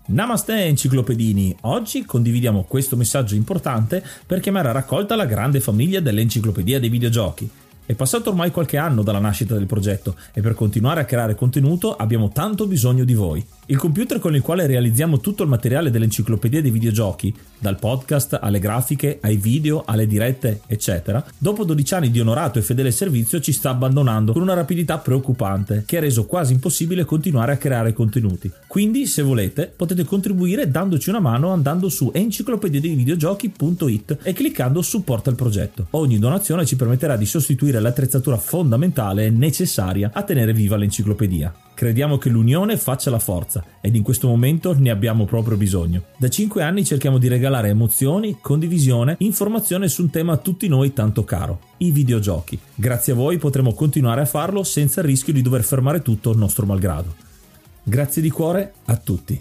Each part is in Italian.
Namaste enciclopedini, oggi condividiamo questo messaggio importante per chiamare a raccolta la grande famiglia dell'Enciclopedia dei Videogiochi. È passato ormai qualche anno dalla nascita del progetto e per continuare a creare contenuto abbiamo tanto bisogno di voi. Il computer con il quale realizziamo tutto il materiale dell'Enciclopedia dei Videogiochi, dal podcast alle grafiche, ai video, alle dirette, eccetera, dopo 12 anni di onorato e fedele servizio ci sta abbandonando con una rapidità preoccupante che ha reso quasi impossibile continuare a creare contenuti. Quindi, se volete, potete contribuire dandoci una mano andando su enciclopediadeivideogiochi.it e cliccando supporta il progetto. Ogni donazione ci permetterà di sostituire l'attrezzatura fondamentale e necessaria a tenere viva l'enciclopedia. Crediamo che l'unione faccia la forza ed in questo momento ne abbiamo proprio bisogno. Da 5 anni cerchiamo di regalare emozioni, condivisione, informazione su un tema a tutti noi tanto caro, i videogiochi. Grazie a voi potremo continuare a farlo senza il rischio di dover fermare tutto nostro malgrado. Grazie di cuore a tutti.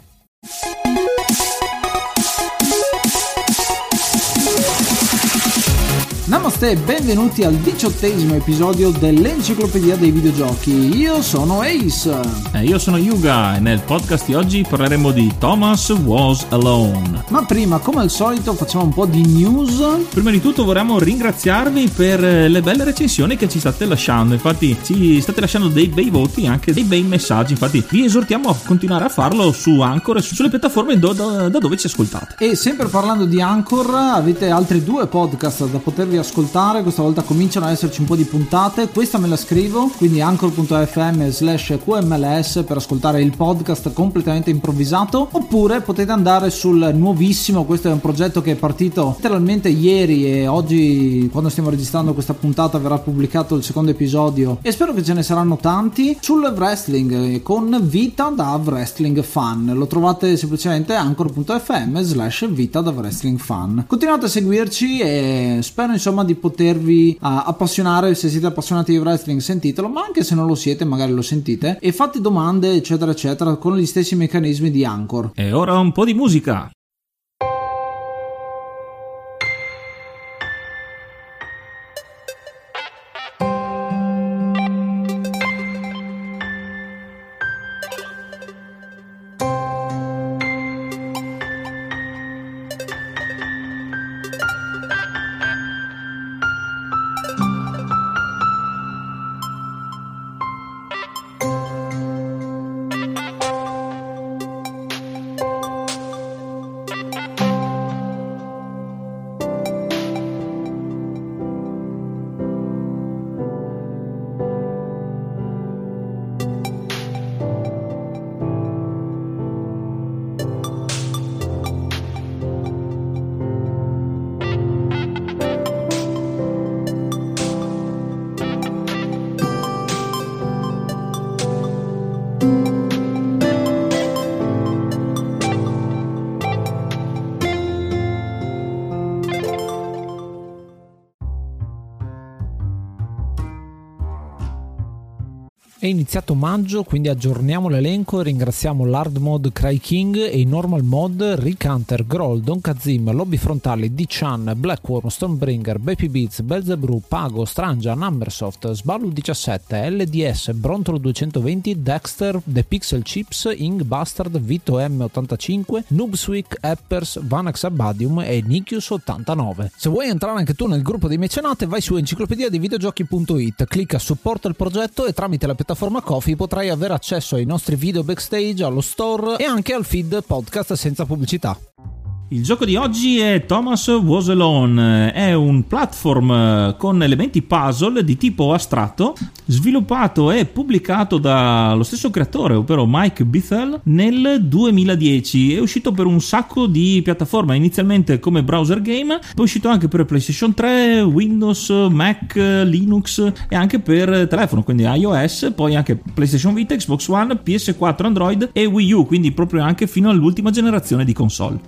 Namaste e benvenuti al 18° episodio dell'Enciclopedia dei Videogiochi. Io sono Ace. Io sono Yuga e nel podcast di oggi parleremo di Thomas Was Alone. Ma prima, come al solito, facciamo un po' di news. Prima di tutto vorremmo ringraziarvi per le belle recensioni che ci state lasciando. Infatti ci state lasciando dei bei voti e anche dei bei messaggi. Infatti vi esortiamo a continuare a farlo su Anchor e sulle piattaforme da dove ci ascoltate. E sempre parlando di Anchor, avete altri 2 podcast da potervi ascoltare. Questa volta cominciano ad esserci un po' di puntate. Questa me la scrivo, quindi anchor.fm/qmls per ascoltare il podcast completamente improvvisato, oppure potete andare sul nuovissimo, questo è un progetto che è partito letteralmente ieri e oggi, quando stiamo registrando questa puntata, verrà pubblicato il 2º episodio e spero che ce ne saranno tanti, sul wrestling con Vita da Wrestling Fan. Lo trovate semplicemente anchor.fm/Vita da Wrestling Fan. Continuate a seguirci e spero insomma di potervi appassionare. Se siete appassionati di wrestling sentitelo, ma anche se non lo siete magari lo sentite e fate domande eccetera eccetera con gli stessi meccanismi di Anchor. E ora un po' di musica. È iniziato maggio, quindi aggiorniamo l'elenco e ringraziamo l'Hard Mode Cry King e i Normal Mode Rick Hunter, Groll, Don Kazim, Lobby Frontali, D-Chan, Blackworm, Stormbringer, Baby Beats, Belzebrew, Pago, Strangia, Numbersoft, Sballu 17, LDS, Brontolo 220, Dexter, The Pixel Chips, Ing Bastard, Vito M85, Noobswick, Eppers, Vanax Abadium e Nikius 89. Se vuoi entrare anche tu nel gruppo dei mecenate, vai su enciclopediadeivideogiochi.it, clicca supporta il progetto e tramite la piattaforma Ko-fi potrai avere accesso ai nostri video backstage, allo store e anche al feed podcast senza pubblicità. Il gioco di oggi è Thomas Was Alone, è un platform con elementi puzzle di tipo astratto, sviluppato e pubblicato dallo stesso creatore, ovvero Mike Bithell, nel 2010. È uscito per un sacco di piattaforme, inizialmente come browser game, poi è uscito anche per PlayStation 3, Windows, Mac, Linux e anche per telefono, quindi iOS, poi anche PlayStation Vita, Xbox One, PS4, Android e Wii U, quindi proprio anche fino all'ultima generazione di console. Inizialmente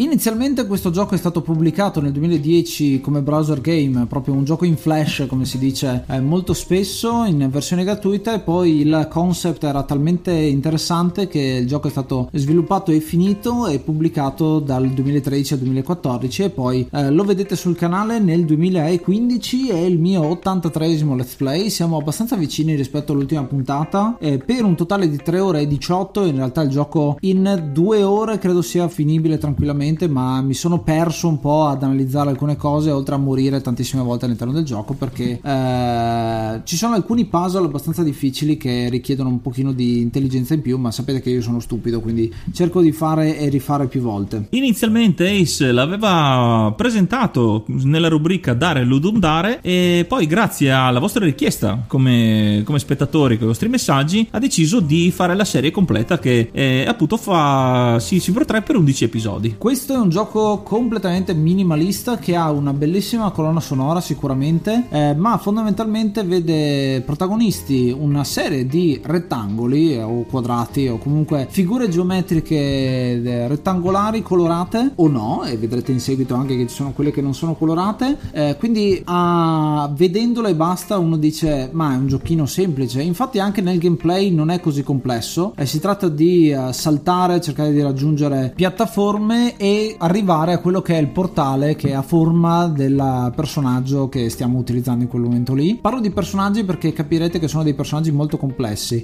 Inizialmente questo gioco è stato pubblicato nel 2010 come browser game, proprio un gioco in flash come si dice molto spesso in versione gratuita, e poi il concept era talmente interessante che il gioco è stato sviluppato e finito e pubblicato dal 2013 al 2014, e poi lo vedete sul canale nel 2015. È il mio 83esimo let's play, siamo abbastanza vicini rispetto all'ultima puntata, per un totale di 3 ore e 18. In realtà il gioco in 2 ore credo sia finibile tranquillamente, ma mi sono perso un po' ad analizzare alcune cose, oltre a morire tantissime volte all'interno del gioco, perché ci sono alcuni puzzle abbastanza difficili che richiedono un pochino di intelligenza in più, ma sapete che io sono stupido, quindi cerco di fare e rifare più volte. Inizialmente Ace l'aveva presentato nella rubrica Dare Ludum Dare, e poi grazie alla vostra richiesta come spettatori, con i vostri messaggi, ha deciso di fare la serie completa, che appunto si protrae per 11 episodi. Questo è un gioco completamente minimalista che ha una bellissima colonna sonora sicuramente, ma fondamentalmente vede protagonisti una serie di rettangoli o quadrati o comunque figure geometriche rettangolari colorate o no, e vedrete in seguito anche che ci sono quelle che non sono colorate, quindi vedendole e basta uno dice ma è un giochino semplice. Infatti anche nel gameplay non è così complesso, si tratta di saltare, cercare di raggiungere piattaforme e arrivare a quello che è il portale che ha forma del personaggio che stiamo utilizzando in quel momento lì. Parlo di personaggi perché capirete che sono dei personaggi molto complessi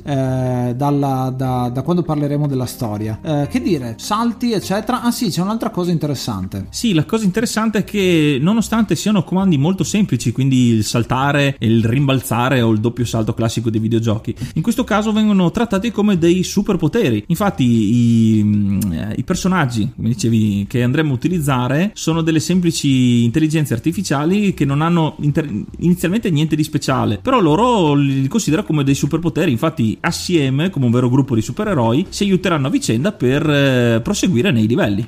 da quando parleremo della storia. Che dire, salti eccetera. Ah sì, c'è un'altra cosa interessante. Sì, la cosa interessante è che nonostante siano comandi molto semplici, quindi il saltare, il rimbalzare o il doppio salto classico dei videogiochi, in questo caso vengono trattati come dei superpoteri. Infatti i personaggi, come dicevi, che andremo a utilizzare sono delle semplici intelligenze artificiali che non hanno inizialmente niente di speciale, però loro li considera come dei superpoteri. Infatti assieme, come un vero gruppo di supereroi, si aiuteranno a vicenda per proseguire nei livelli.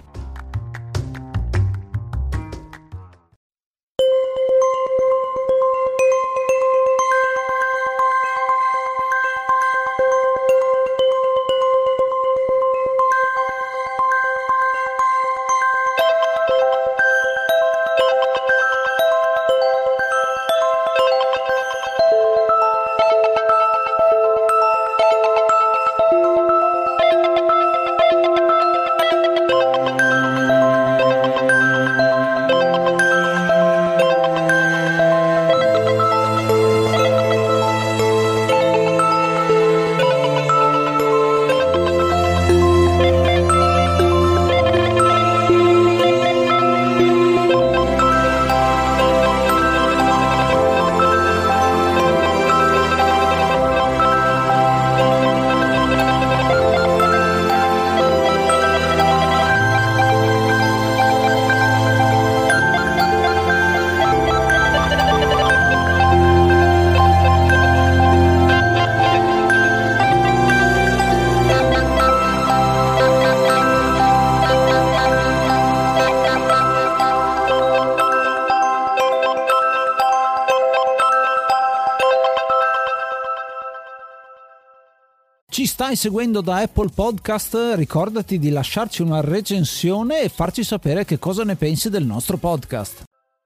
Ci stai seguendo da Apple Podcast? Ricordati di lasciarci una recensione e farci sapere che cosa ne pensi del nostro podcast.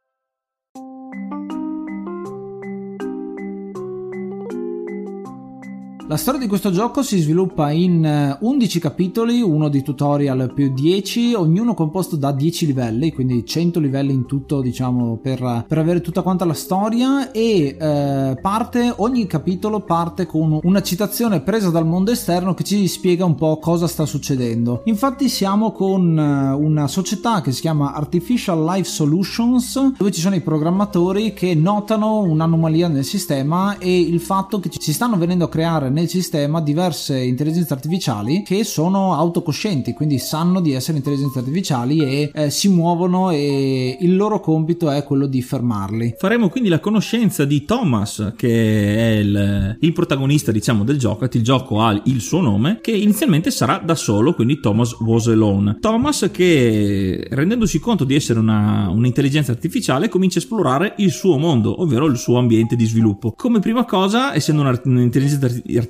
La storia di questo gioco si sviluppa in 11 capitoli, uno di tutorial più 10, ognuno composto da 10 livelli, quindi 100 livelli in tutto, diciamo, per avere tutta quanta la storia, e ogni capitolo parte con una citazione presa dal mondo esterno che ci spiega un po' cosa sta succedendo. Infatti siamo con una società che si chiama Artificial Life Solutions, dove ci sono i programmatori che notano un'anomalia nel sistema e il fatto che si stanno venendo a creare nel sistema diverse intelligenze artificiali che sono autocoscienti, quindi sanno di essere intelligenze artificiali e si muovono, e il loro compito è quello di fermarli. Faremo quindi la conoscenza di Thomas, che è il protagonista, diciamo, del gioco. Il gioco ha il suo nome, che inizialmente sarà da solo, quindi Thomas was alone. Thomas che, rendendosi conto di essere un'intelligenza artificiale, comincia a esplorare il suo mondo, ovvero il suo ambiente di sviluppo. Come prima cosa, essendo un'intelligenza artificiale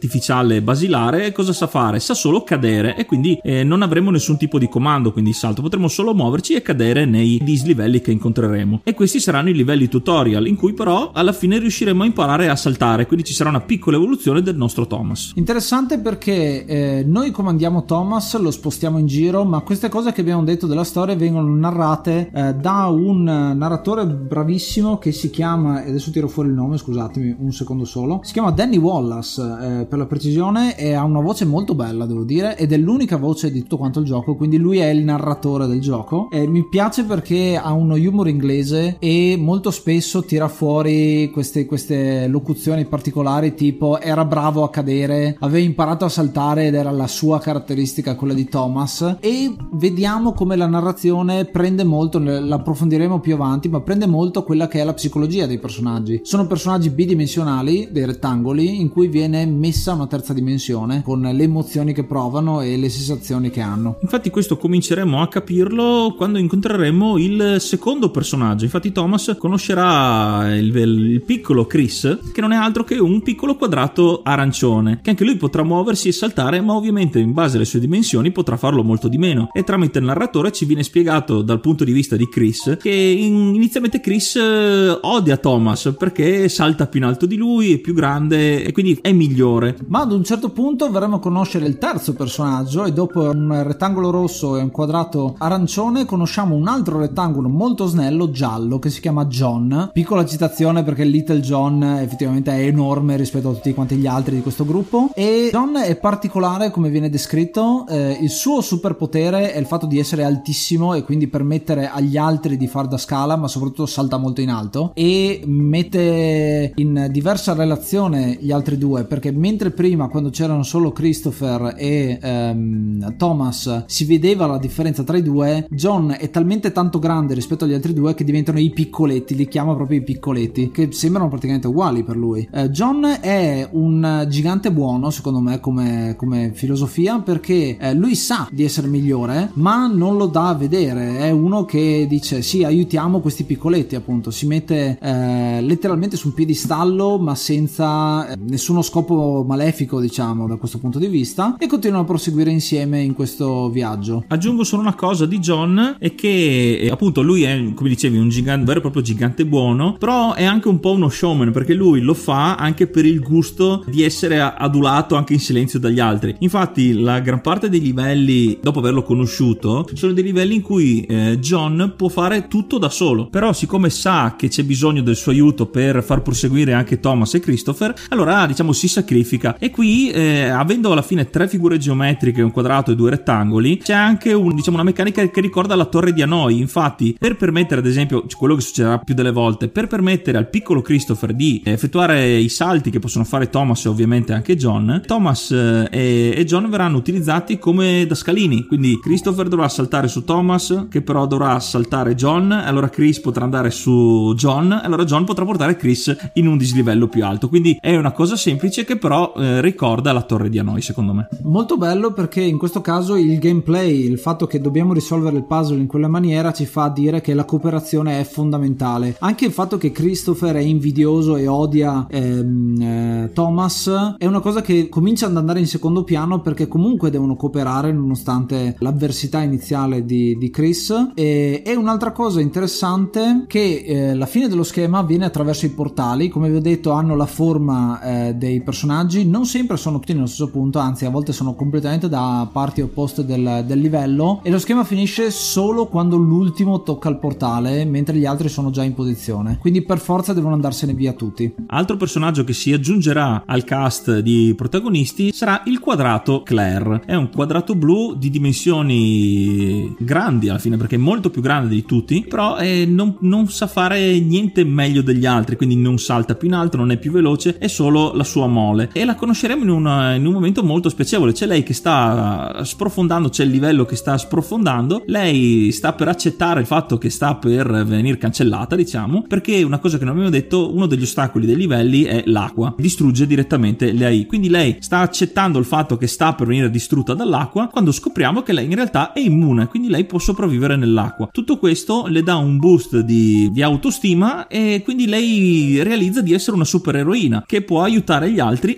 artificiale basilare cosa sa fare? Sa solo cadere, e quindi non avremo nessun tipo di comando, quindi salto, potremo solo muoverci e cadere nei dislivelli che incontreremo, e questi saranno i livelli tutorial in cui però alla fine riusciremo a imparare a saltare, quindi ci sarà una piccola evoluzione del nostro Thomas. Interessante perché noi comandiamo Thomas, lo spostiamo in giro, ma queste cose che abbiamo detto della storia vengono narrate da un narratore bravissimo che si chiama, adesso tiro fuori il nome, scusatemi un secondo solo, si chiama Danny Wallace per la precisione, e ha una voce molto bella, devo dire, ed è l'unica voce di tutto quanto il gioco, quindi lui è il narratore del gioco. Mi piace perché ha uno humor inglese e molto spesso tira fuori queste locuzioni particolari, tipo era bravo a cadere, aveva imparato a saltare ed era la sua caratteristica quella di Thomas, e vediamo come la narrazione prende molto, l'approfondiremo più avanti, ma prende molto quella che è la psicologia dei personaggi. Sono personaggi bidimensionali, dei rettangoli, in cui viene messa una terza dimensione con le emozioni che provano e le sensazioni che hanno. Infatti questo cominceremo a capirlo quando incontreremo il secondo personaggio. Infatti Thomas conoscerà il piccolo Chris, che non è altro che un piccolo quadrato arancione, che anche lui potrà muoversi e saltare, ma ovviamente in base alle sue dimensioni potrà farlo molto di meno, e tramite il narratore ci viene spiegato dal punto di vista di Chris che inizialmente Chris odia Thomas perché salta più in alto di lui, è più grande e quindi è migliore. Ma ad un certo punto verremo a conoscere il terzo personaggio, e dopo un rettangolo rosso e un quadrato arancione conosciamo un altro rettangolo molto snello giallo che si chiama John. Piccola citazione perché Little John effettivamente è enorme rispetto a tutti quanti gli altri di questo gruppo, e John è particolare come viene descritto. Il suo superpotere è il fatto di essere altissimo e quindi permettere agli altri di far da scala, ma soprattutto salta molto in alto e mette in diversa relazione gli altri due, perché mentre prima, quando c'erano solo Christopher e Thomas, si vedeva la differenza tra i due, John è talmente tanto grande rispetto agli altri due che diventano i piccoletti, li chiama proprio i piccoletti, che sembrano praticamente uguali per lui. John è un gigante buono secondo me come filosofia, perché lui sa di essere migliore ma non lo dà a vedere, è uno che dice sì, aiutiamo questi piccoletti, appunto si mette letteralmente su un piedistallo ma senza nessuno scopo malefico, diciamo, da questo punto di vista, e continuano a proseguire insieme in questo viaggio. Aggiungo solo una cosa di John, è che appunto lui è, come dicevi, un gigante, vero e proprio gigante buono, però è anche un po' uno showman, perché lui lo fa anche per il gusto di essere adulato anche in silenzio dagli altri. Infatti la gran parte dei livelli, dopo averlo conosciuto, sono dei livelli in cui John può fare tutto da solo, però siccome sa che c'è bisogno del suo aiuto per far proseguire anche Thomas e Christopher, allora diciamo si sacrifica. E qui avendo alla fine 3 figure geometriche, un quadrato e 2 rettangoli, c'è anche una meccanica che ricorda la torre di Hanoi. Infatti, per permettere, ad esempio, quello che succederà più delle volte, per permettere al piccolo Christopher di effettuare i salti che possono fare Thomas e ovviamente anche John, Thomas e John verranno utilizzati come da scalini, quindi Christopher dovrà saltare su Thomas, che però dovrà saltare John, allora Chris potrà andare su John, allora John potrà portare Chris in un dislivello più alto. Quindi è una cosa semplice che però ricorda la torre di Hanoi, secondo me. Molto bello, perché in questo caso il gameplay, il fatto che dobbiamo risolvere il puzzle in quella maniera, ci fa dire che la cooperazione è fondamentale. Anche il fatto che Christopher è invidioso e odia Thomas è una cosa che comincia ad andare in secondo piano, perché comunque devono cooperare nonostante l'avversità iniziale di Chris. E un'altra cosa interessante, che la fine dello schema avviene attraverso i portali. Come vi ho detto, hanno la forma dei personaggi, non sempre sono tutti nello stesso punto, anzi a volte sono completamente da parti opposte del livello, e lo schema finisce solo quando l'ultimo tocca il portale, mentre gli altri sono già in posizione, quindi per forza devono andarsene via tutti. Altro personaggio che si aggiungerà al cast di protagonisti sarà il quadrato Claire. È un quadrato blu di dimensioni grandi alla fine, perché è molto più grande di tutti, però non sa fare niente meglio degli altri, quindi non salta più in alto, non è più veloce, è solo la sua mole, e la conosceremo in un momento molto spiacevole. C'è lei che sta sprofondando, c'è il livello che sta sprofondando, lei sta per accettare il fatto che sta per venire cancellata, diciamo, perché una cosa che non abbiamo detto, uno degli ostacoli dei livelli è l'acqua, distrugge direttamente le AI, quindi lei sta accettando il fatto che sta per venire distrutta dall'acqua, quando scopriamo che lei in realtà è immune, quindi lei può sopravvivere nell'acqua. Tutto questo le dà un boost di autostima, e quindi lei realizza di essere una supereroina che può aiutare gli altri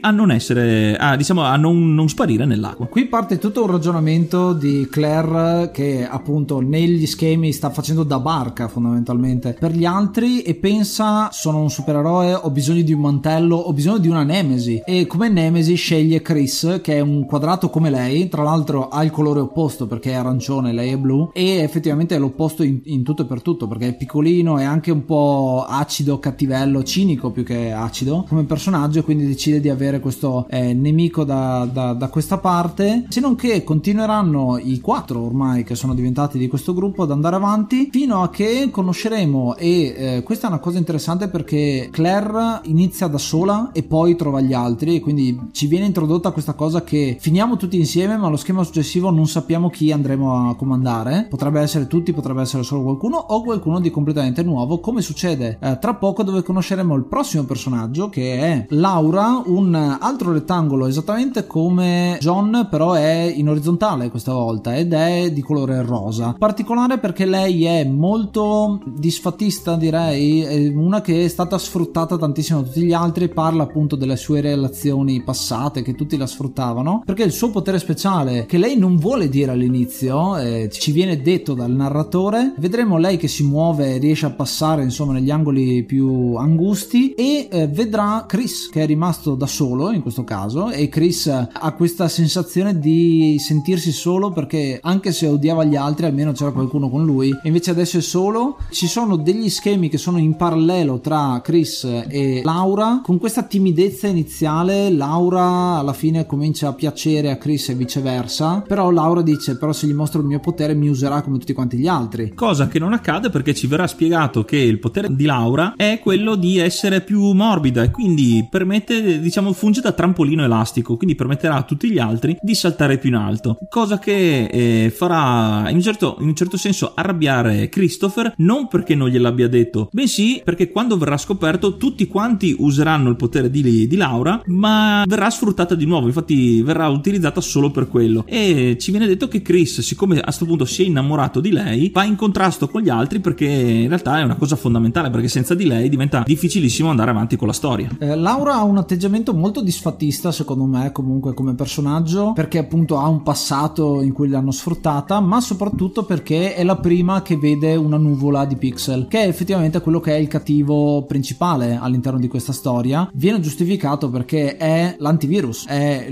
a non essere, a non sparire nell'acqua. Qui parte tutto un ragionamento di Claire che appunto negli schemi sta facendo da barca fondamentalmente per gli altri e pensa: sono un supereroe, ho bisogno di un mantello, ho bisogno di una nemesi, e come nemesi sceglie Chris, che è un quadrato come lei, tra l'altro ha il colore opposto perché è arancione, lei è blu, e effettivamente è l'opposto in tutto e per tutto, perché è piccolino, è anche un po' acido, cattivello, cinico più che acido come personaggio, e quindi decide di avere questo nemico da questa parte. Se non che continueranno i 4 ormai che sono diventati di questo gruppo ad andare avanti fino a che conosceremo, e questa è una cosa interessante perché Claire inizia da sola e poi trova gli altri, e quindi ci viene introdotta questa cosa che finiamo tutti insieme ma allo schema successivo non sappiamo chi andremo a comandare, potrebbe essere tutti, potrebbe essere solo qualcuno o qualcuno di completamente nuovo, come succede tra poco, dove conosceremo il prossimo personaggio che è Laura, un altro rettangolo esattamente come John, però è in orizzontale questa volta ed è di colore rosa, particolare perché lei è molto disfattista, direi, è una che è stata sfruttata tantissimo da tutti gli altri, parla appunto delle sue relazioni passate che tutti la sfruttavano, perché il suo potere speciale che lei non vuole dire all'inizio, ci viene detto dal narratore, vedremo lei che si muove, riesce a passare insomma negli angoli più angusti, e vedrà Chris che è rimasto da solo in questo caso, e Chris ha questa sensazione di sentirsi solo perché anche se odiava gli altri almeno c'era qualcuno con lui, e invece adesso è solo. Ci sono degli schemi che sono in parallelo tra Chris e Laura, con questa timidezza iniziale Laura alla fine comincia a piacere a Chris e viceversa, però Laura dice: però se gli mostro il mio potere mi userà come tutti quanti gli altri, cosa che non accade perché ci verrà spiegato che il potere di Laura è quello di essere più morbida e quindi permette, diciamo, funge da trampolino elastico, quindi permetterà a tutti gli altri di saltare più in alto, cosa che farà in un certo senso arrabbiare Christopher, non perché non gliel'abbia detto, bensì perché quando verrà scoperto tutti quanti useranno il potere di Laura, ma verrà sfruttata di nuovo, infatti verrà utilizzata solo per quello, e ci viene detto che Chris, siccome a questo punto si è innamorato di lei, va in contrasto con gli altri perché in realtà è una cosa fondamentale, perché senza di lei diventa difficilissimo andare avanti con la storia. Laura ha un atteggiamento molto disfattista secondo me comunque come personaggio, perché appunto ha un passato in cui l'hanno sfruttata, ma soprattutto perché è la prima che vede una nuvola di pixel, che è effettivamente quello che è il cattivo principale all'interno di questa storia. Viene giustificato perché è l'antivirus, è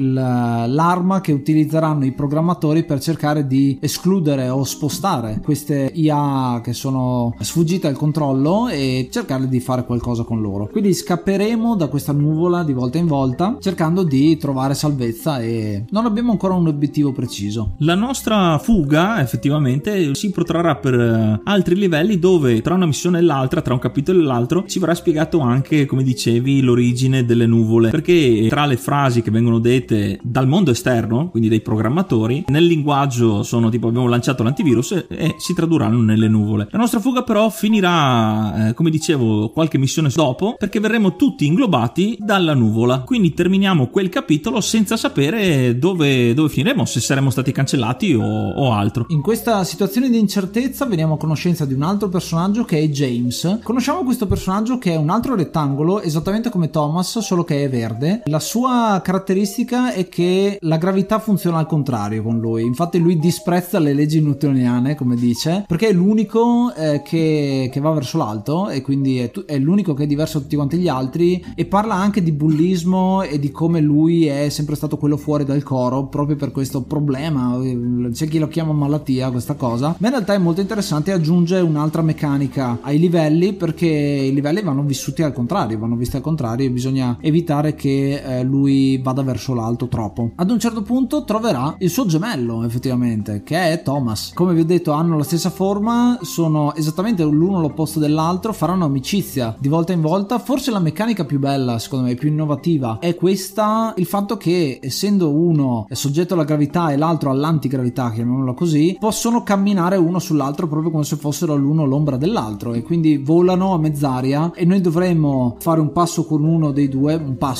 l'arma che utilizzeranno i programmatori per cercare di escludere o spostare queste IA che sono sfuggite al controllo e cercare di fare qualcosa con loro. Quindi scapperemo da questa nuvola di volta in volta cercando di trovare salvezza, e non abbiamo ancora un obiettivo preciso. La nostra fuga effettivamente si protrarrà per altri livelli, dove tra una missione e l'altra, tra un capitolo e l'altro, ci verrà spiegato anche, come dicevi, l'origine delle nuvole, perché tra le frasi che vengono dette dal mondo esterno, quindi dai programmatori, nel linguaggio sono tipo abbiamo lanciato l'antivirus e si tradurranno nelle nuvole. La nostra fuga però finirà, come dicevo, qualche missione dopo, perché verremo tutti inglobati dalla nuvola, quindi terminiamo quel capitolo senza sapere dove finiremo, se saremo stati cancellati o altro. In questa situazione di incertezza veniamo a conoscenza di un altro personaggio che è James. Conosciamo questo personaggio che è un altro rettangolo esattamente come Thomas, solo che è verde. La sua caratteristica è che la gravità funziona al contrario con lui, infatti lui disprezza le leggi newtoniane, come dice, perché è l'unico che va verso l'alto, e quindi è l'unico che è diverso da tutti quanti gli altri, e parla anche di bullismo e di come lui è sempre stato quello fuori dal coro proprio per questo problema. C'è chi lo chiama malattia questa cosa, ma in realtà è molto interessante, aggiunge un'altra meccanica ai livelli, perché i livelli vanno vissuti al contrario, vanno visti al contrario, e bisogna evitare che lui vada verso l'alto troppo. Ad un certo punto troverà il suo gemello effettivamente, che è Thomas. Come vi ho detto, hanno la stessa forma, sono esattamente l'uno l'opposto dell'altro, faranno amicizia di volta in volta. Forse la meccanica più bella, secondo me più innovativa, è questa, il fatto che essendo uno è soggetto alla gravità e l'altro all'antigravità, chiamiamola così, possono camminare uno sull'altro proprio come se fossero l'uno l'ombra dell'altro, e quindi volano a mezz'aria, e noi dovremmo fare un passo con uno dei due,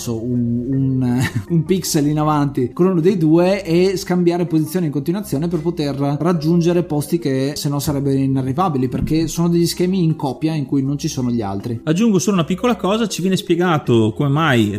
un pixel in avanti con uno dei due, e scambiare posizioni in continuazione per poter raggiungere posti che se no sarebbero inarrivabili, perché sono degli schemi in coppia in cui non ci sono gli altri. Aggiungo solo una piccola cosa: ci viene spiegato come mai ritroviamo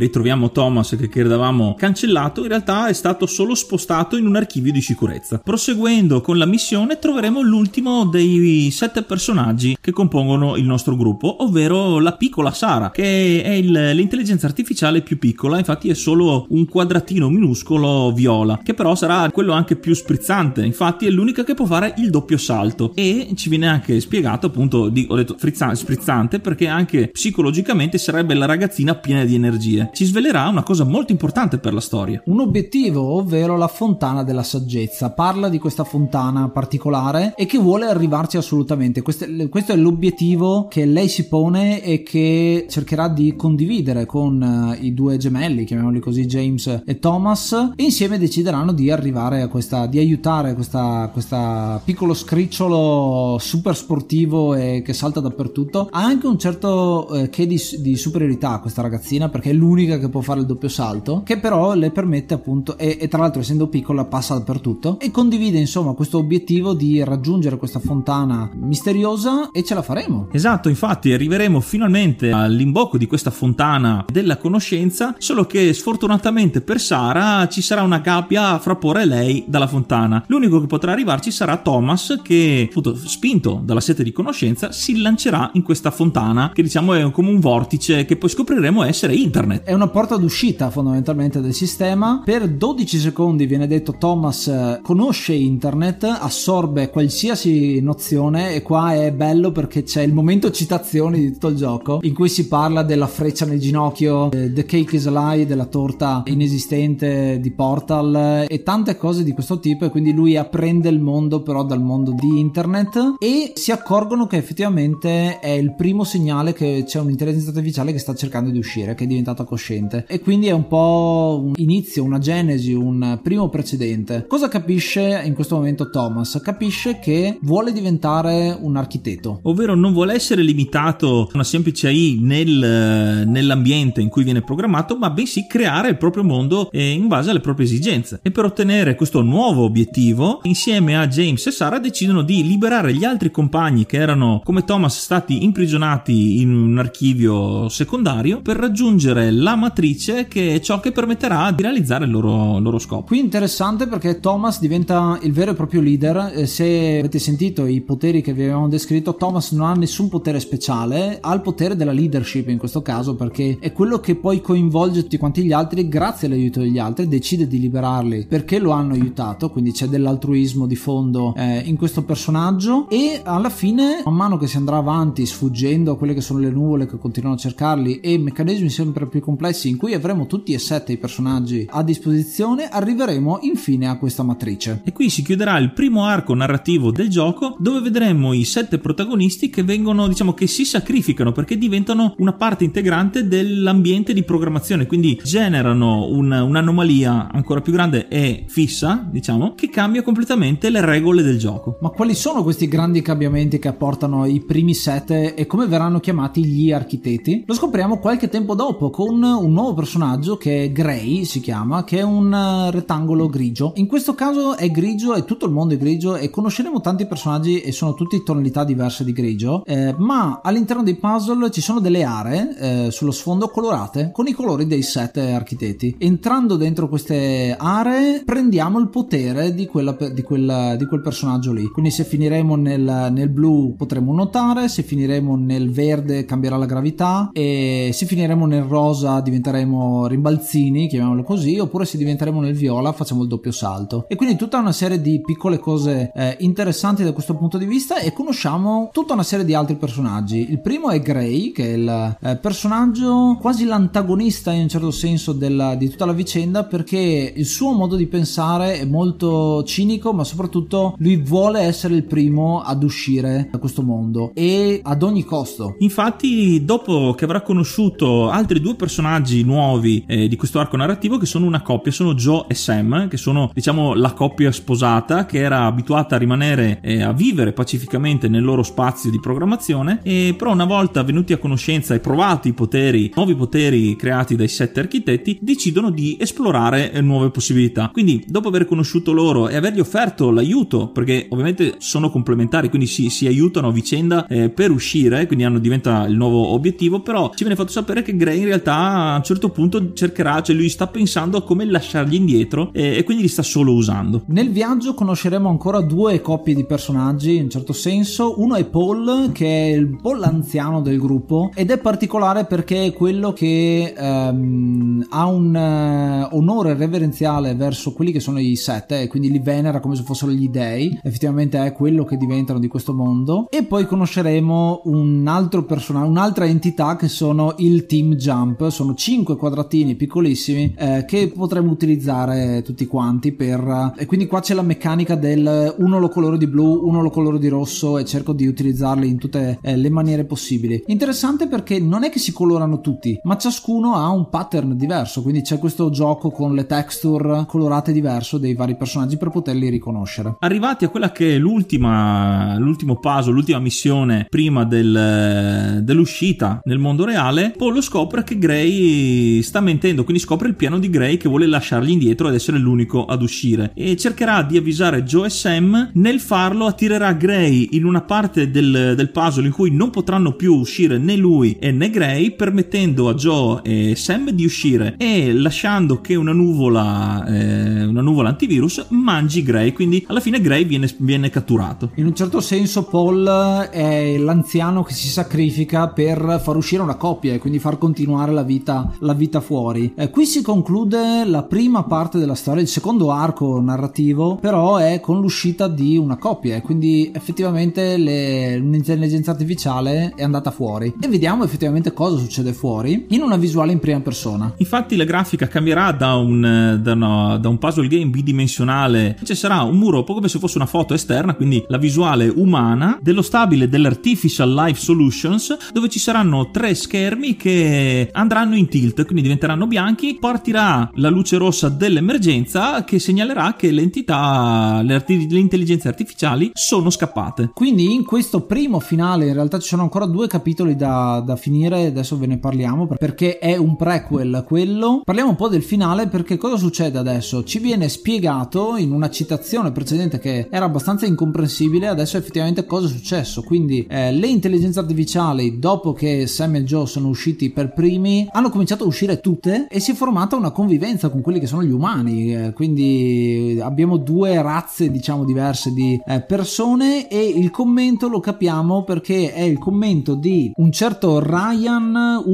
troviamo Thomas che credevamo cancellato, in realtà è stato solo spostato in un archivio di sicurezza. Proseguendo con la missione troveremo l'ultimo dei 7 personaggi che compongono il nostro gruppo, ovvero la piccola Sara, che è l'intelligenza artificiale più piccola, infatti è solo un quadratino minuscolo viola, che però sarà quello anche più sprizzante, infatti è l'unica che può fare il doppio salto. E ci viene anche spiegato, appunto, ho detto sprizzante perché anche psicologicamente sarebbe la ragazzina piena di energie. Ci svelerà una cosa molto importante per la storia, un obiettivo, ovvero la fontana della saggezza. Parla di questa fontana particolare e che vuole arrivarci assolutamente. Questo è l'obiettivo che lei si pone e che cercherà di condividere con i due gemelli, chiamiamoli così, James e Thomas, e insieme decideranno di arrivare a di aiutare questa piccolo scricciolo super sportivo e che salta dappertutto. Ha anche un certo che di superiorità questa ragazzina, perché è l'unica che può fare il doppio salto, che però le permette appunto, e tra l'altro essendo piccola passa dappertutto, e condivide insomma questo obiettivo di raggiungere questa fontana misteriosa, e ce la faremo. Esatto, infatti arriveremo finalmente all'imbocco di questa fontana della conoscenza, solo che sfortunatamente per Sara ci sarà una gabbia a frapporre lei dalla fontana. L'unico che potrà arrivarci sarà Thomas, che appunto, spinto dalla sete di conoscenza, si lancerà in questa fontana, che diciamo è come un vortice che poi scopriremo essere internet. È una porta d'uscita fondamentalmente del sistema. Per 12 secondi viene detto Thomas conosce internet, assorbe qualsiasi nozione, e qua è bello perché c'è il momento citazioni di tutto il gioco in cui si parla della freccia nel ginocchio, the cake is a lie, della torta inesistente di Portal e tante cose di questo tipo, e quindi lui apprende il mondo però dal mondo di internet, e si accorgono che effettivamente è il primo segnale che c'è un'intelligenza artificiale che sta cercando di uscire, che è diventata cosciente, e quindi è un po' un inizio, una genesi, un primo precedente. Cosa capisce in questo momento Thomas? Capisce che vuole diventare un architetto, ovvero non vuole essere limitato a una semplice AI nell'ambiente in cui viene programmato, ma bensì creare il proprio mondo in base alle proprie esigenze. E per ottenere questo nuovo obiettivo, insieme a James e Sara decidono di liberare gli altri compagni che erano come Thomas stati imprigionati in un archivio secondario, per raggiungere la matrice, che è ciò che permetterà di realizzare il loro scopo. Qui interessante perché Thomas diventa il vero e proprio leader. Se avete sentito i poteri che vi avevamo descritto, Thomas non ha nessun potere speciale, ha il potere della leadership in questo caso, perché è quello che poi coinvolge tutti quanti gli altri. Grazie all'aiuto degli altri decide di liberarli perché lo hanno aiutato, quindi c'è dell'altruismo di fondo in questo personaggio, e alla fine, man mano che si andrà avanti sfuggendo a quelle che sono le nuvole che continuano a cercarli e meccanismi sempre più complessi in cui avremo tutti e 7 i personaggi a disposizione, arriveremo infine a questa matrice. E qui si chiuderà il primo arco narrativo del gioco, dove vedremo i 7 protagonisti che vengono, diciamo, che si sacrificano perché diventano una parte integrante dell'ambiente di programmazione, quindi generano un'anomalia ancora più grande e fissa, diciamo, che cambia completamente le regole del gioco. Ma quali sono questi grandi cambiamenti che apportano i primi 7 e come verranno chiamati gli architetti? Lo scopriamo qualche tempo dopo con un nuovo personaggio che è Gray, si chiama, che è un rettangolo grigio. In questo caso è grigio e tutto il mondo è grigio, e conosceremo tanti personaggi e sono tutti tonalità diverse di grigio, ma all'interno dei puzzle ci sono delle aree sullo sfondo colorate con i colori dei 7 architetti. Entrando dentro queste aree prendiamo il potere di quel personaggio lì, quindi se finiremo nel blu potremo nuotare, se finiremo nel verde cambierà la gravità, e se finiremo nel rosa diventeremo rimbalzini, chiamiamolo così, oppure se diventeremo nel viola facciamo il doppio salto. E quindi tutta una serie di piccole cose interessanti da questo punto di vista, e conosciamo tutta una serie di altri personaggi. Il primo è Gray, che è il personaggio quasi l'antagonista in un certo senso di tutta la vicenda, perché il suo modo di pensare è molto cinico, ma soprattutto lui vuole essere il primo ad uscire da questo mondo, e ad ogni costo. Infatti, dopo che avrà conosciuto altri 2 personaggi nuovi di questo arco narrativo, che sono una coppia, sono Joe e Sam, che sono, diciamo, la coppia sposata che era abituata a rimanere a vivere pacificamente nel loro spazio di programmazione, e però una volta venuti a conoscenza e provati i nuovi poteri creati dai 7 architetti, decidono di esplorare nuove possibilità. Quindi, dopo aver conosciuto loro e avergli offerto l'aiuto, perché ovviamente sono complementari, quindi si aiutano a vicenda per uscire, quindi diventa il nuovo obiettivo, però ci viene fatto sapere che Gray in realtà a un certo punto cercherà, cioè lui sta pensando a come lasciargli indietro e quindi li sta solo usando. Nel viaggio conosceremo ancora due coppie di personaggi in un certo senso. Uno è Paul, che è un po' l'anziano del gruppo, ed è particolare perché è quello che ha un onore reverenziale verso quelli che sono i Sette, e quindi li venera come se fossero gli dei. Effettivamente è quello che diventano di questo mondo. E poi conosceremo un altro personaggio, un'altra entità, che sono il Team Jump. Sono 5 quadratini piccolissimi che potremo utilizzare tutti quanti e quindi qua c'è la meccanica del uno lo coloro di blu, uno lo coloro di rosso, e cerco di utilizzarli in tutte le maniere possibili. Interessante perché non è che si colorano tutti, ma ciascuno ha un pattern diverso, quindi c'è questo gioco con le texture colorate diverso dei vari personaggi per poterli riconoscere. Arrivati a quella che è l'ultimo puzzle, l'ultima missione prima dell'uscita nel mondo reale, Paul scopre che Gray sta mentendo, quindi scopre il piano di Gray che vuole lasciargli indietro ed essere l'unico ad uscire, e cercherà di avvisare Joe e Sam. Nel farlo attirerà Gray in una parte del puzzle in cui non potranno più uscire né lui né Gray, permettendo a Joe e Sam di uscire e lasciando che una nuvola antivirus mangi Gray, quindi alla fine Gray viene catturato. In un certo senso Paul è l'anziano che si sacrifica per far uscire una coppia e quindi far continuare la vita fuori. Qui si conclude la prima parte della storia, il secondo arco narrativo però è con l'uscita di una coppia, e quindi effettivamente un'intelligenza artificiale è andata fuori e vediamo effettivamente cosa succede fuori in una visuale in prima persona. Infatti la grafica cambierà da un puzzle game bidimensionale, ci sarà un muro come se fosse una foto esterna, quindi la visuale umana, dello stabile dell'Artificial Life Solutions, dove ci saranno 3 schermi che andranno in tilt, quindi diventeranno bianchi. Partirà la luce rossa dell'emergenza che segnalerà che le intelligenze artificiali sono scappate. Quindi in questo primo finale in realtà ci sono ancora 2 capitoli da finire, adesso ve ne parliamo perché è un prequel quello. Parliamo un po' del finale, perché cosa succede adesso? Ci viene spiegato in una citazione precedente che era abbastanza incomprensibile adesso effettivamente cosa è successo. Quindi le intelligenze artificiali, dopo che Sam e Joe sono usciti per primi, hanno cominciato a uscire tutte e si è formata una convivenza con quelli che sono gli umani, quindi abbiamo 2 razze diciamo diverse di persone, e il commento lo capiamo perché è il commento di un certo Ryan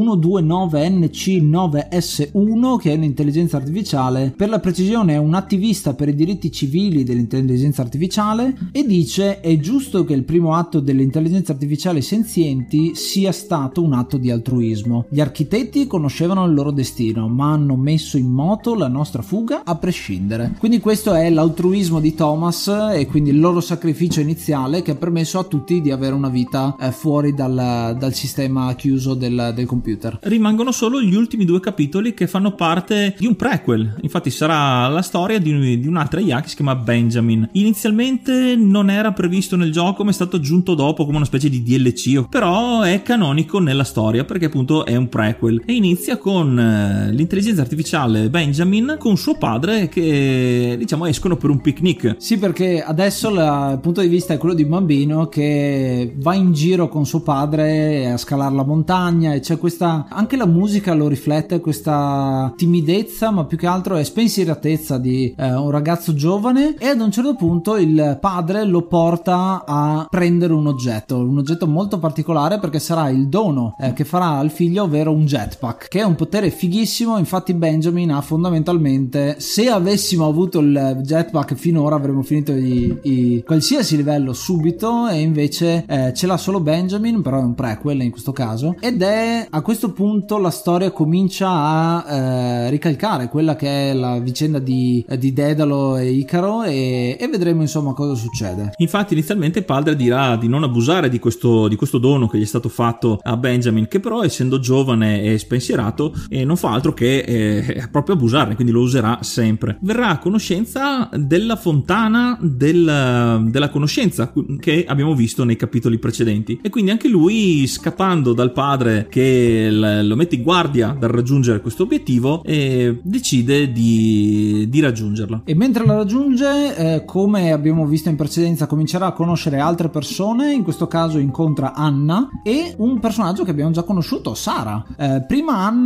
129NC9S1, che è un'intelligenza artificiale, per la precisione è un attivista per i diritti civili dell'intelligenza artificiale, e dice: è giusto che il primo atto delle intelligenze artificiali senzienti sia stato un atto di altruismo. Gli architetti conoscevano il loro destino, ma hanno messo in moto la nostra fuga a prescindere. Quindi questo è l'altruismo di Thomas e quindi il loro sacrificio iniziale che ha permesso a tutti di avere una vita fuori dal sistema chiuso del computer. Rimangono solo gli ultimi 2 capitoli che fanno parte di un prequel, infatti sarà la storia di un'altra IA che si chiama Benjamin. Inizialmente non era previsto nel gioco, ma è stato aggiunto dopo come una specie di DLC, però è canonico nella storia perché appunto è un prequel e inizia con l'intelligenza artificiale Benjamin con suo padre che diciamo escono per un picnic. Sì, perché adesso il punto di vista è quello di un bambino che va in giro con suo padre a scalare la montagna, e c'è questa, anche la musica lo riflette, questa timidezza ma più che altro è spensieratezza di un ragazzo giovane, e ad un certo punto il padre lo porta a prendere un oggetto molto particolare perché sarà il dono che farà al figlio, ovvero un jetpack, che è un potere fighissimo. Infatti Benjamin ha fondamentalmente, se avessimo avuto il jetpack finora avremmo finito qualsiasi livello subito, e invece ce l'ha solo Benjamin, però è un prequel in questo caso, ed è a questo punto la storia comincia a ricalcare quella che è la vicenda di Dedalo e Icaro, e vedremo insomma cosa succede. Infatti inizialmente il padre dirà di non abusare di questo dono che gli è stato fatto a Benjamin, che però essendo giovane e spensierato non fa altro che proprio abusarne, quindi lo userà sempre. Verrà a conoscenza della fontana della conoscenza che abbiamo visto nei capitoli precedenti, e quindi anche lui, scappando dal padre che lo mette in guardia dal raggiungere questo obiettivo, decide di raggiungerlo. E mentre la raggiunge, come abbiamo visto in precedenza, comincerà a conoscere altre persone. In questo caso incontra Anna e un personaggio che abbiamo già conosciuto, Sara. Prima Anna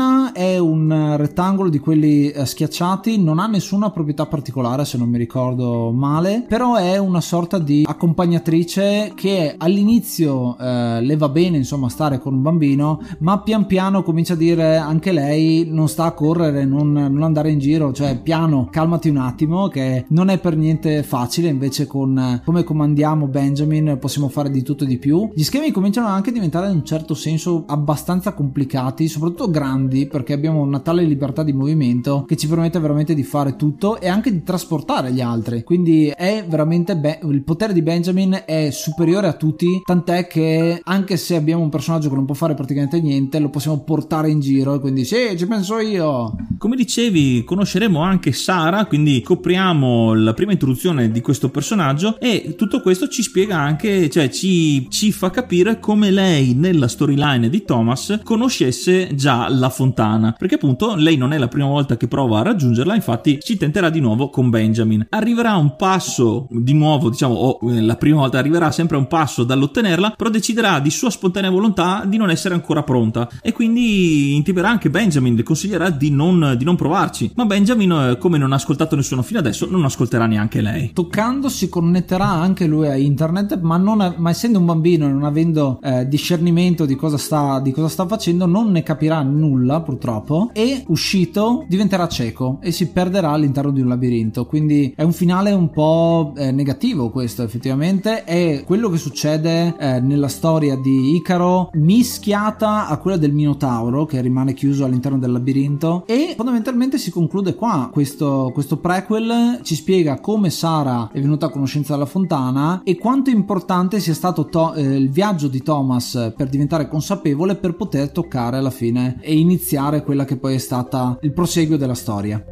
fontana è un rettangolo di quelli schiacciati, non ha nessuna proprietà particolare se non mi ricordo male, però è una sorta di accompagnatrice che all'inizio le va bene insomma stare con un bambino, ma pian piano comincia a dire anche lei non sta a correre, non andare in giro, cioè piano, calmati un attimo, che non è per niente facile. Invece con come comandiamo Benjamin possiamo fare di tutto e di più. Gli schemi cominciano anche a diventare in un certo senso abbastanza complicati, soprattutto grandi, perché abbiamo una tale libertà di movimento che ci permette veramente di fare tutto e anche di trasportare gli altri, quindi è veramente il potere di Benjamin è superiore a tutti, tant'è che anche se abbiamo un personaggio che non può fare praticamente niente lo possiamo portare in giro e quindi sì, ci penso io. Come dicevi, conosceremo anche Sara, quindi copriamo la prima introduzione di questo personaggio e tutto questo ci spiega anche, cioè ci fa capire come lei nella storyline di Thomas conoscesse già la fontana, perché appunto lei non è la prima volta che prova a raggiungerla, infatti ci tenterà di nuovo con Benjamin. Arriverà un passo di nuovo, diciamo, o la prima volta arriverà sempre a un passo dall'ottenerla, però deciderà di sua spontanea volontà di non essere ancora pronta e quindi intimerà anche Benjamin, le consiglierà di non provarci, ma Benjamin, come non ha ascoltato nessuno fino adesso, non ascolterà neanche lei. Toccando si connetterà anche lui a internet, ma essendo un bambino e non avendo discernimento di cosa sta facendo, non ne capirà nulla purtroppo, e uscito diventerà cieco e si perderà all'interno di un labirinto. Quindi è un finale un po' negativo questo, effettivamente è quello che succede nella storia di Icaro mischiata a quella del Minotauro che rimane chiuso all'interno del labirinto, e fondamentalmente si conclude qua. Questo prequel ci spiega come Sara è venuta a conoscenza della fontana e quanto importante sia stato il viaggio di Thomas per diventare consapevole, per poter toccare alla fine e iniziare quella che poi è stata il proseguio della storia.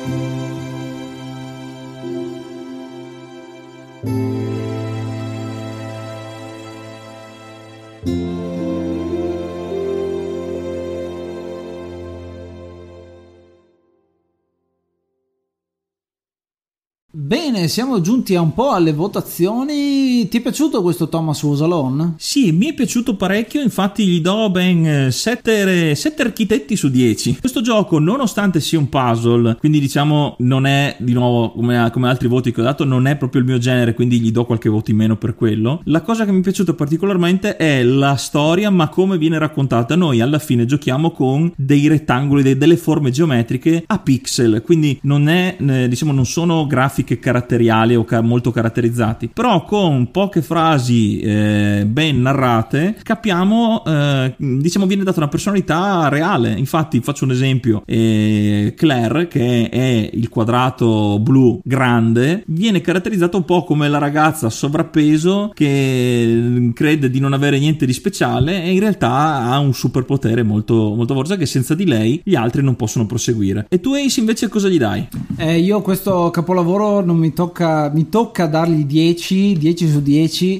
Bene, siamo giunti un po' alle votazioni. Ti è piaciuto questo Thomas Was Alone? Sì, mi è piaciuto parecchio, infatti gli do ben 7 architetti su 10. Questo gioco, nonostante sia un puzzle, quindi diciamo non è, di nuovo, come altri voti che ho dato, non è proprio il mio genere, quindi gli do qualche voto in meno per quello. La cosa che mi è piaciuta particolarmente è la storia, ma come viene raccontata. Noi alla fine giochiamo con dei rettangoli, delle forme geometriche a pixel, quindi non è, diciamo, non sono grafiche caratteriali o molto caratterizzati, però con poche frasi ben narrate capiamo, diciamo, viene data una personalità reale. Infatti faccio un esempio, Claire, che è il quadrato blu grande, viene caratterizzata un po' come la ragazza sovrappeso che crede di non avere niente di speciale e in realtà ha un superpotere molto, molto forte, che senza di lei gli altri non possono proseguire. E tu, Ace, invece cosa gli dai? Io questo capolavoro non mi tocca dargli 10 su 10,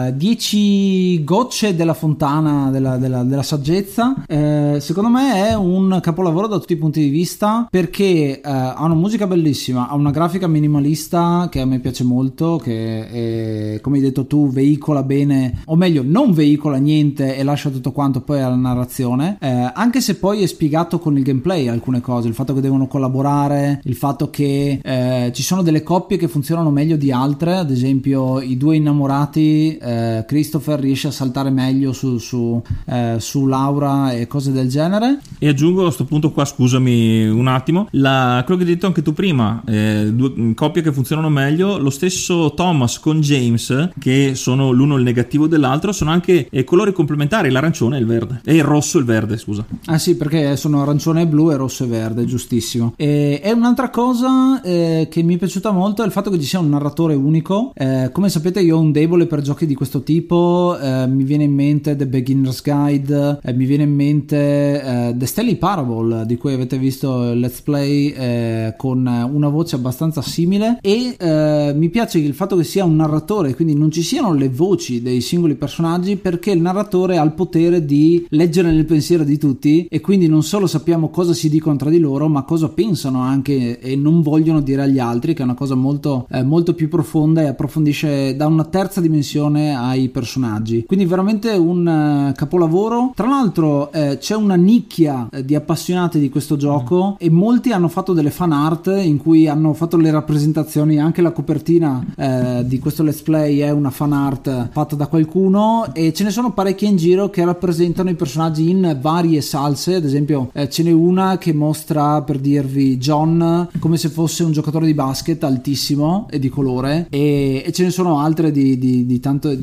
10 gocce della fontana della saggezza. Secondo me è un capolavoro da tutti i punti di vista, perché ha una musica bellissima, ha una grafica minimalista che a me piace molto, che come hai detto tu veicola bene, o meglio non veicola niente e lascia tutto quanto poi alla narrazione, anche se poi è spiegato con il gameplay alcune cose, il fatto che devono collaborare, il fatto che ci sono delle coppie che funzionano meglio di altre, ad esempio i due innamorati, Christopher riesce a saltare meglio su Laura e cose del genere. E aggiungo a questo punto qua, scusami un attimo, quello che hai detto anche tu prima, due coppie che funzionano meglio, lo stesso Thomas con James, che sono l'uno il negativo dell'altro, sono anche colori complementari, l'arancione e il verde, e il rosso e il verde, scusa. Ah sì, perché sono arancione e blu e rosso e verde, giustissimo. E un'altra cosa che mi è piaciuta molto è il fatto che ci sia un narratore unico. Come sapete io ho un debole per giochi di questo tipo, mi viene in mente The Beginner's Guide, mi viene in mente The Stanley Parable, di cui avete visto il let's play, con una voce abbastanza simile, e mi piace il fatto che sia un narratore, quindi non ci siano le voci dei singoli personaggi, perché il narratore ha il potere di leggere nel pensiero di tutti, e quindi non solo sappiamo cosa si dicono tra di loro, ma cosa pensano anche e non vogliono dire agli altri, che è una cosa molto più profonda e approfondisce, da una terza dimensione ai personaggi. Quindi veramente un capolavoro. Tra l'altro c'è una nicchia di appassionati di questo gioco e molti hanno fatto delle fan art in cui hanno fatto le rappresentazioni, anche la copertina di questo let's play è una fan art fatta da qualcuno, e ce ne sono parecchie in giro che rappresentano i personaggi in varie salse. Ad esempio ce n'è una che mostra, per dirvi, John come se fosse un giocatore di basket altissimo e di colore, e ce ne sono altre di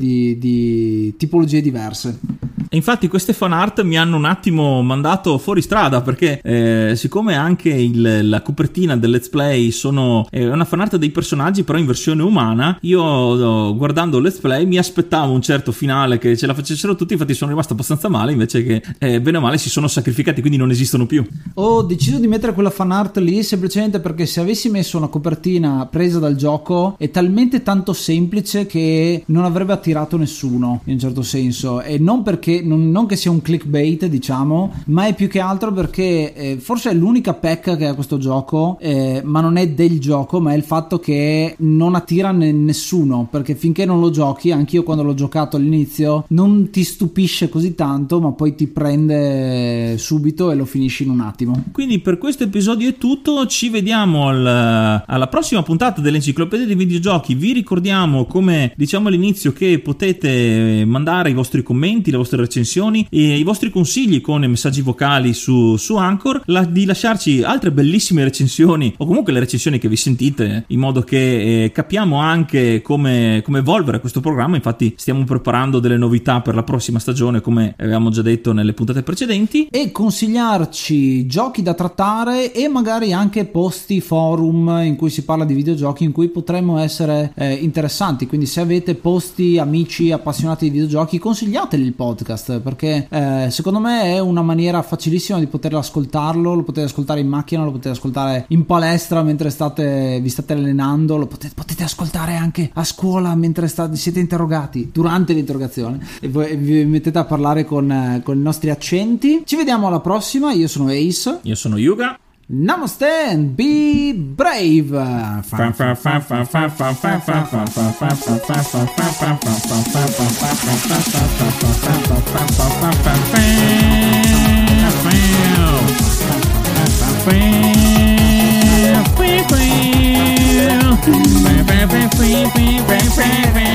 tipologie diverse. E infatti queste fan art mi hanno un attimo mandato fuori strada, perché siccome anche la copertina del let's play è una fan art dei personaggi però in versione umana, io guardando il let's play mi aspettavo un certo finale che ce la facessero tutti, infatti sono rimasto abbastanza male, invece che bene o male si sono sacrificati, quindi non esistono più. Ho deciso di mettere quella fan art lì semplicemente perché se avessi messo una copertina presa dal gioco è talmente tanto semplice che non avrebbe attirato nessuno, in un certo senso, e non perché non che sia un clickbait, diciamo, ma è più che altro perché forse è l'unica pecca che ha questo gioco, ma non è del gioco, ma è il fatto che non attira nessuno, perché finché non lo giochi, anch'io quando l'ho giocato all'inizio, non ti stupisce così tanto, ma poi ti prende subito e lo finisci in un attimo. Quindi per questo episodio è tutto, ci vediamo alla prossima puntata dell'Enciclopedia dei Videogiochi. Vi ricordiamo, come diciamo all'inizio, che potete mandare i vostri commenti, le vostre recensioni e i vostri consigli con i messaggi vocali su Anchor, di lasciarci altre bellissime recensioni o comunque le recensioni che vi sentite, in modo che capiamo anche come evolvere questo programma. Infatti stiamo preparando delle novità per la prossima stagione, come avevamo già detto nelle puntate precedenti, e consigliarci giochi da trattare e magari anche posti, forum in cui si parla di videogiochi in cui potremmo essere interessanti. Quindi se avete posti, amici appassionati di videogiochi, consigliateli il podcast. podcast, perché secondo me è una maniera facilissima di poter ascoltarlo. Lo potete ascoltare in macchina, lo potete ascoltare in palestra mentre vi state allenando, lo potete ascoltare anche a scuola mentre siete interrogati durante l'interrogazione e voi vi mettete a parlare con i nostri accenti. Ci vediamo alla prossima. Io sono Ace. Io sono Yuga. Namaste and be brave. Free,